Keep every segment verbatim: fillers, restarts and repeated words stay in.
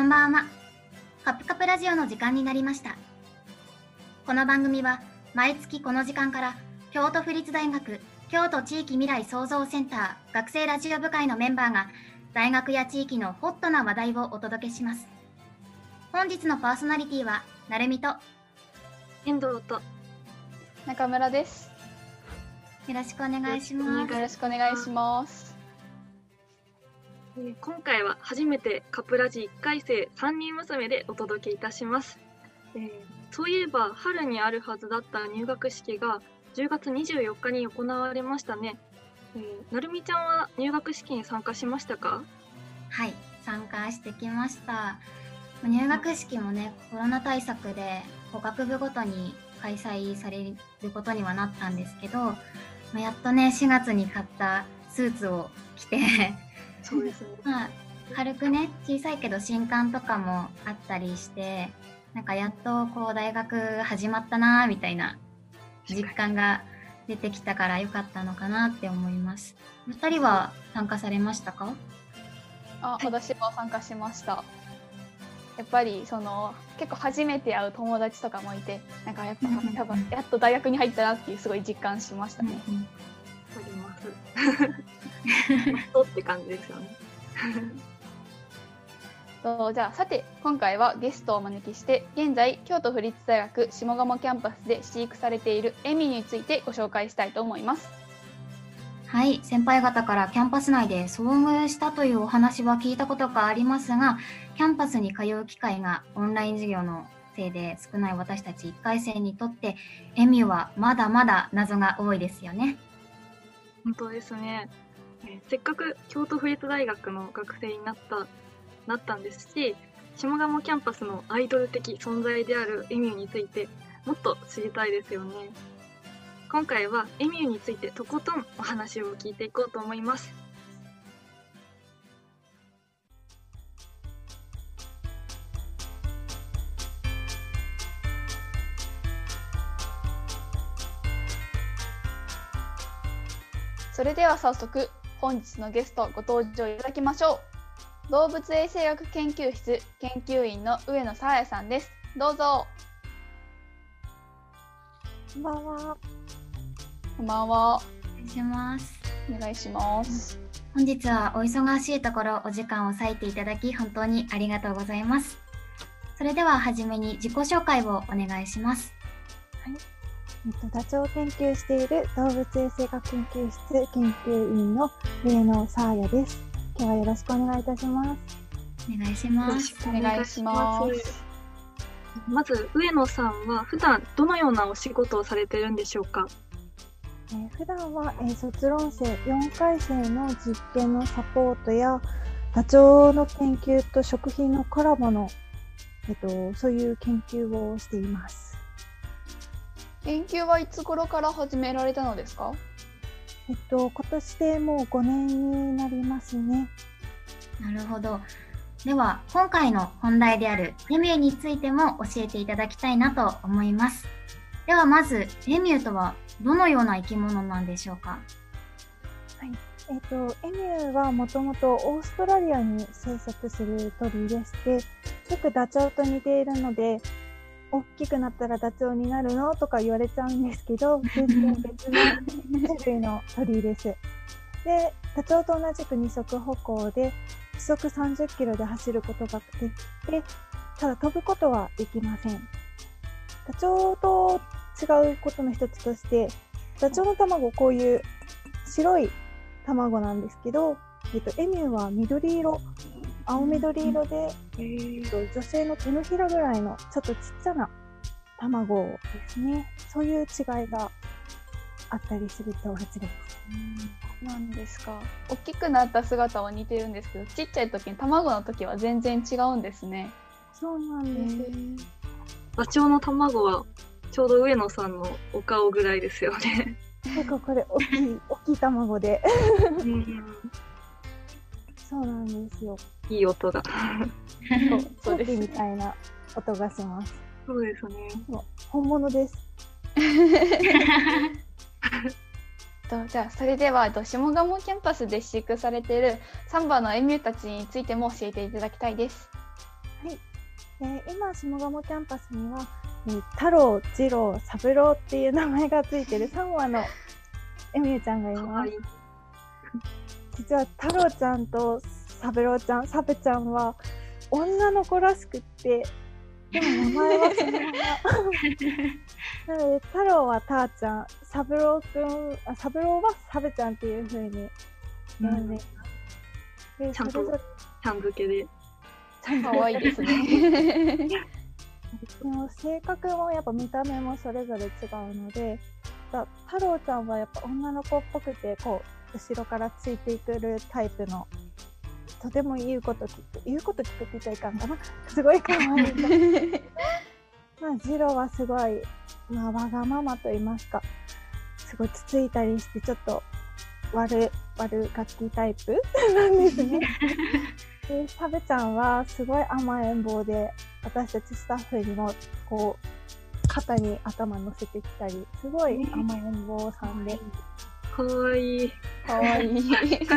こんばんは。カプカプラジオの時間になりました。この番組は毎月この時間から京都府立大学京都地域未来創造センター学生ラジオ部会のメンバーが大学や地域のホットな話題をお届けします。本日のパーソナリティはなるみと遠藤と中村です。 よろしくお願いします。 よろしくお願いします。 えー、今回は初めてカプラジいっかい生さんにん娘でお届けいたします。えー、そういえば春にあるはずだった入学式がじゅうがつにじゅうよっかに行われましたね。えー、なるみちゃんは入学式に参加しましたか？ はい、参加してきました。入学式もね、コロナ対策で学部ごとに開催されることにはなったんですけど、まあ、やっとねしがつに買ったスーツを着てそうですねまあ、軽くね小さいけど新刊とかもあったりして、なんかやっとこう大学始まったなみたいな実感が出てきたから良かったのかなって思います。お二人は参加されましたか？ あ、私も参加しました。やっぱりその結構初めて会う友達とかもいて、なんかやっぱ多分やっと大学に入ったなっていうすごい実感しましたね。 うんうん、あります。やっとって感じですよね。 とじゃあさて今回はゲストをお招きして現在京都府立大学下鴨キャンパスで飼育されているエミューについてご紹介したいと思います。 はい、先輩方からキャンパス内で遭遇したというお話は聞いたことがありますが、キャンパスに通う機会がオンライン授業のせいで少ない私たちいっかい生にとってエミューはまだまだ謎が多いですよね。 本当ですね。えー、せっかく京都府立大学の学生になったなったんですし、下鴨キャンパスのアイドル的存在であるエミューについてもっと知りたいですよね。今回はエミューについてとことんお話を聞いていこうと思います。 それでは早速本日のゲストご登場いただきましょう。動物衛生学研究室研究員の上野沙彩さんです。どうぞ。 こんばんは。 こんばんは。 お願いします。 お願いします。 本日はお忙しいところお時間を割いていただき本当にありがとうございます。それでははじめに自己紹介をお願いします。 はい、えっと、ダチョウを研究している動物衛生学研究室研究員の上野沙彩です。今日はよろしくお願いいたします。 お願いします。 お願いします。 まず上野さんは普段どのようなお仕事をされているんでしょうか？ えー、普段は、えー、卒論生よんかい生の実験のサポートやダチョウの研究と食品のコラボの、えっと、そういう研究をしています。 研究はいつ頃から始められたのですか？ えっと、今年でもうごねんになりますね。 なるほど。では今回の本題であるエミューについても教えていただきたいなと思います。ではまずエミューとはどのような生き物なんでしょうか？ はい、えっと、エミューはもともとオーストラリアに生息する鳥でして、よくダチョウと似ているので、大きくなったらダチョウになるのとか言われちゃうんですけど、全然別の種類の鳥です。で、ダチョウと同じく二足歩行で、時速さんじゅっキロで走ることができて、ただ飛ぶことはできません。ダチョウと違うことの一つとして、ダチョウの卵こういう白い卵なんですけど、えっと、エミューは緑色、青緑色で、えっと、女性の手のひらぐらいのちょっとちっちゃな卵ですね。そういう違いがあったりする動物です。 なんですか。大きくなった姿は似てるんですけど、ちっちゃい時に卵の時は全然違うんですね。 そうなんです。 ダチョウの卵はちょうど上野さんのお顔ぐらいですよね。 結構これ大きい大きい卵で、うん、そうなんですよ。 いい音が。 そうです。みたいな音がします。 そうですね。 本物です。 とじゃあそれでは下鴨キャンパスで飼育されているさんばんのエミューたちについても教えていただきたいです。 はで今下鴨キャンパスには、えー太郎、次郎、三郎っていう名前がついてるさんわのエミューちゃんがいます。 かわいい。 実は太郎ちゃんと三郎ちゃん、サブちゃんは女の子らしくって、でも名前はそのままなので太郎はたーちゃん、三郎くん、あ三郎はサブちゃんっていう風に呼んでいます。でちゃんとそれぞれちゃん付けで。 かわいいですね。 でも性格もやっぱ見た目もそれぞれ違うので、だ太郎ちゃんはやっぱ女の子っぽくて、こう後ろからついてくるタイプの、とても言うこと聞く言うこと聞くって言ったらいかんかな、すごい可愛いまあ次郎はすごい、まあ、わがままと言いますか、すごいつついたりしてちょっと悪悪ガキタイプなんですね。でサブちゃんはすごい甘えん坊で、私たちスタッフにもこう肩に頭乗せてきたり、すごい甘えん坊さんで、 かわいい。 かわいい。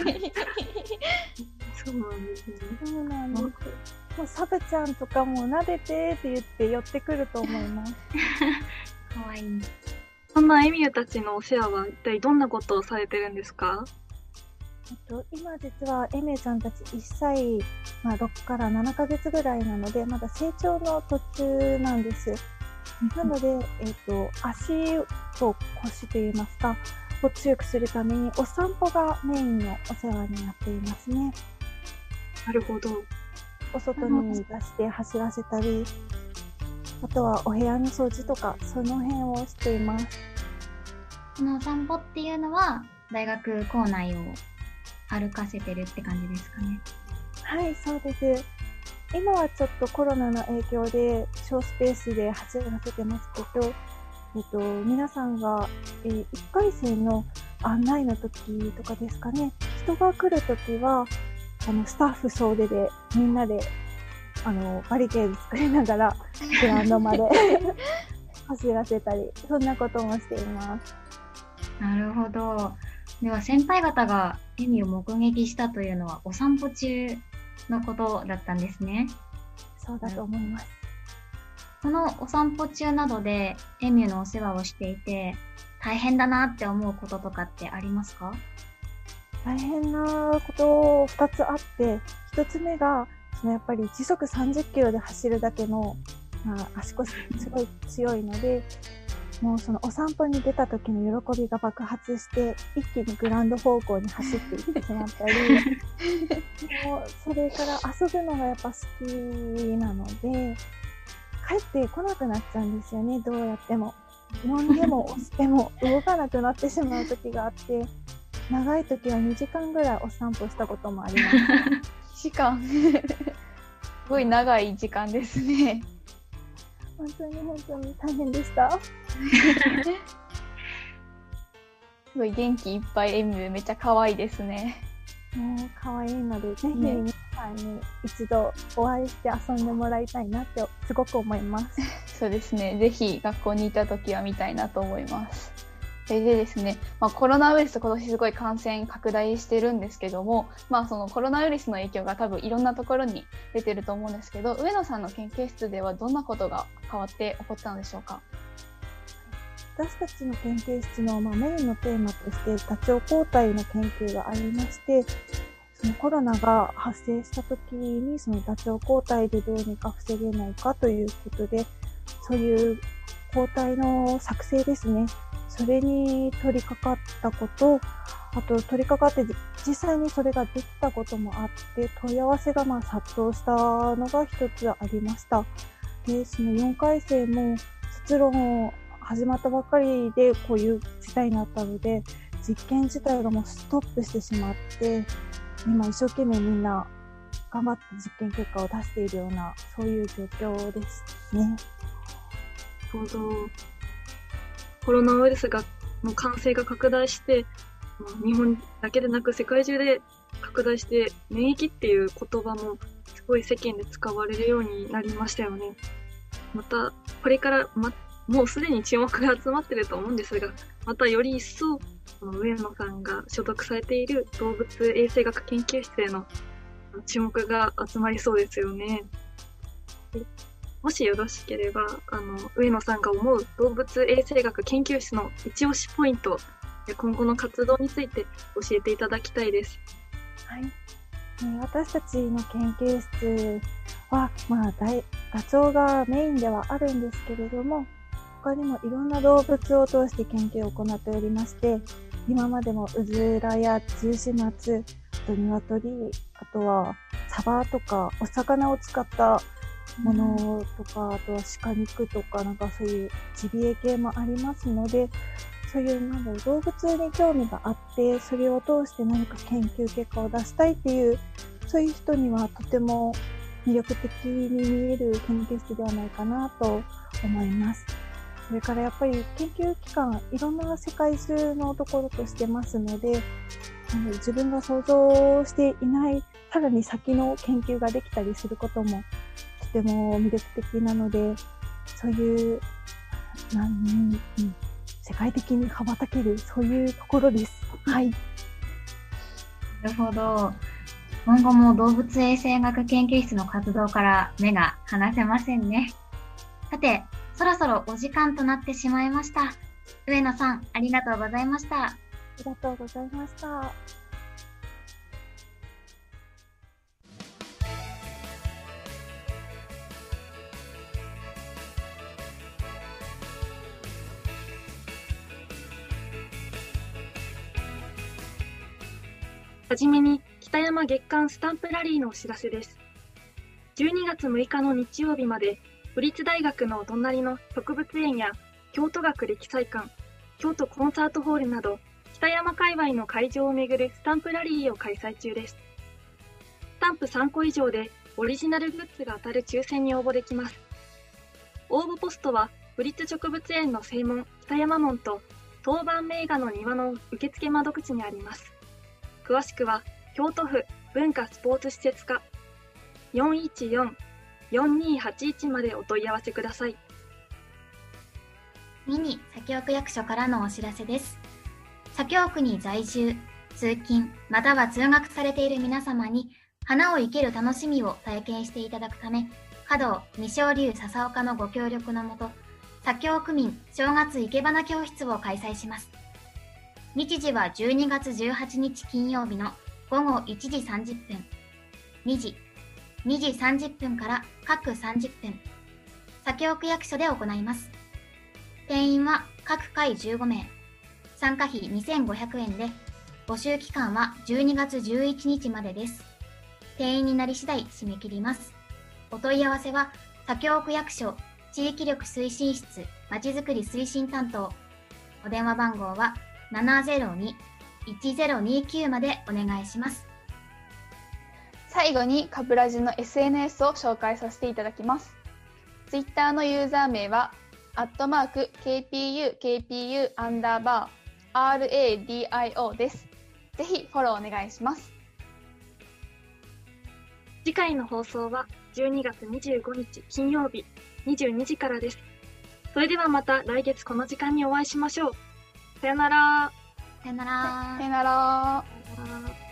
そうなんですね。 そうなんです。もうサブちゃんとかも撫でてって言って寄ってくると思います。 かわいい。 そんなエミューたちのお世話は一体どんなことをされてるんですか？ えっと、今実はエミューちゃんたちいっさい、まあ、ろくからななかげつぐらいなので、まだ成長の途中なんです。なので、えっと、足と腰といいますか、を強くするためにお散歩がメインのお世話になっていますね。 なるほど。 お外に出して走らせたり、あとはお部屋の掃除とか、その辺をしています。 このお散歩っていうのは大学構内を歩かせてるって感じですかね。 はい、そうです。今はちょっとコロナの影響で小スペースで走らせてますけど、えっと、皆さんが、えー、いっかい生の案内の時とかですかね、人が来る時は、あの、スタッフ総出でみんなで、あの、バリケード作りながら、グラウンドまで走らせたり、そんなこともしています。 なるほど。では先輩方がエミを目撃したというのはお散歩中のことだったんですね。 そうだと思います。 そのお散歩中などでエミューのお世話をしていて大変だなって思うこととかってありますか？ 大変なことふたつあって、ひとつめが、そのやっぱり時速さんじゅっキロで走るだけの、まあ、足腰すごい強いので、もうそのお散歩に出た時の喜びが爆発して、一気にグラウンド方向に走っていってしまったり、もうそれから遊ぶのがやっぱ好きなので、帰ってこなくなっちゃうんですよね、どうやっても。呼んでも押しても動かなくなってしまう時があって、長い時はにじかんぐらいお散歩したこともあります。 にじかんすごい長い時間ですね。 本当に本当に大変でした。 すごい元気いっぱいエミュー、めっちゃ可愛いですね。 もう可愛いので、ぜひね皆さんに一度お会いして遊んでもらいたいなってすごく思います。 そうですね。ぜひ学校にいた時は見たいなと思います。それでですね、まあ、コロナウイルス今年すごい感染拡大してるんですけども、まあ、そのコロナウイルスの影響が多分いろんなところに出てると思うんですけど、上野さんの研究室ではどんなことが変わって起こったのでしょうか？ 私たちの研究室の、まあ、メインのテーマとしてダチョウ抗体の研究がありまして、そのコロナが発生した時にそのダチョウ抗体でどうにか防げないかということで、そういう抗体の作成ですね、それに取り掛かったこと、あと取り掛かって実際にそれができたこともあって、問い合わせがまあ殺到したのが一つありました。で、そのよんかい生も卒論始まったばっかりでこういう事態になったので、実験自体がもうストップしてしまって、今一生懸命みんな頑張って実験結果を出しているような、そういう状況ですね。 なるほど。コロナウイルスがの感染が拡大して、まあ、日本だけでなく世界中で拡大して、免疫っていう言葉もすごい世間で使われるようになりましたよね。またこれから、ま、もうすでに注目が集まってると思うんですが、またより一層この上野さんが所属されている動物衛生学研究室への注目が集まりそうですよね。 もしよろしければ、あの、上野さんが思う動物衛生学研究室の一押しポイント、今後の活動について教えていただきたいです。 はい。私たちの研究室は、まあ、ダチョウがメインではあるんですけれども、他にもいろんな動物を通して研究を行っておりまして、今までもうずらやジュウシマツ、あとニワトリ、あとはサバとかお魚を使ったものとか、うん、あとは鹿肉とか、なんかそういうジビエ系もありますので、そういうなんだろう、動物に興味があって、それを通して何か研究結果を出したいっていう、そういう人にはとても魅力的に見える研究室ではないかなと思います。それからやっぱり研究機関、いろんな世界中のところとしてますので、自分が想像していないさらに先の研究ができたりすることもとても魅力的なので、そういうなん、うん、世界的に羽ばたける、そういうところです。はい。 なるほど。今後も動物衛生学研究室の活動から目が離せませんね。さて、そろそろお時間となってしまいました。上野さん、ありがとうございました。 ありがとうございました。 はじめに北山月間スタンプラリーのお知らせです。じゅうにがつむいかの日曜日まで、府立大学のお隣の植物園や京都学歴彩館、京都コンサートホールなど、北山界隈の会場を巡るスタンプラリーを開催中です。スタンプさんこ以上でオリジナルグッズが当たる抽選に応募できます。応募ポストは、府立植物園の正門北山門と当番名画の庭の受付窓口にあります。詳しくは、京都府文化スポーツ施設課 よんいちよん よんにはちいち までお問い合わせください。 次に、左京区役所からのお知らせです。左京区に在住、通勤、または通学されている皆様に、花を生ける楽しみを体験していただくため、華道二松流笹岡のご協力のもと、左京区民正月生け花教室を開催します。日時はじゅうにがつじゅうはちにち金曜日のごごいちじさんじゅっぷん、にじ、にじさんじゅっぷんから各さんじゅっぷん、左京区役所で行います。定員は各回じゅうごめい、参加費にせんごひゃくえんで、募集期間はじゅうにがつじゅういちにちまでです。定員になり次第締め切ります。お問い合わせは、左京区役所地域力推進室まちづくり推進担当、お電話番号はななゼロに いちゼロにきゅうまでお願いします。 最後にカブラジの エスエヌエス を紹介させていただきます。ツイッターのユーザー名は、アットマーク ケーピーユー ケーピーユー アンダーバー アールエーディーアイオー です。ぜひフォローお願いします。 次回の放送はじゅうにがつにじゅうごにち金曜日にじゅうにじからです。それではまた来月この時間にお会いしましょう。さよなら。 さよなら。 さよなら。 さよなら。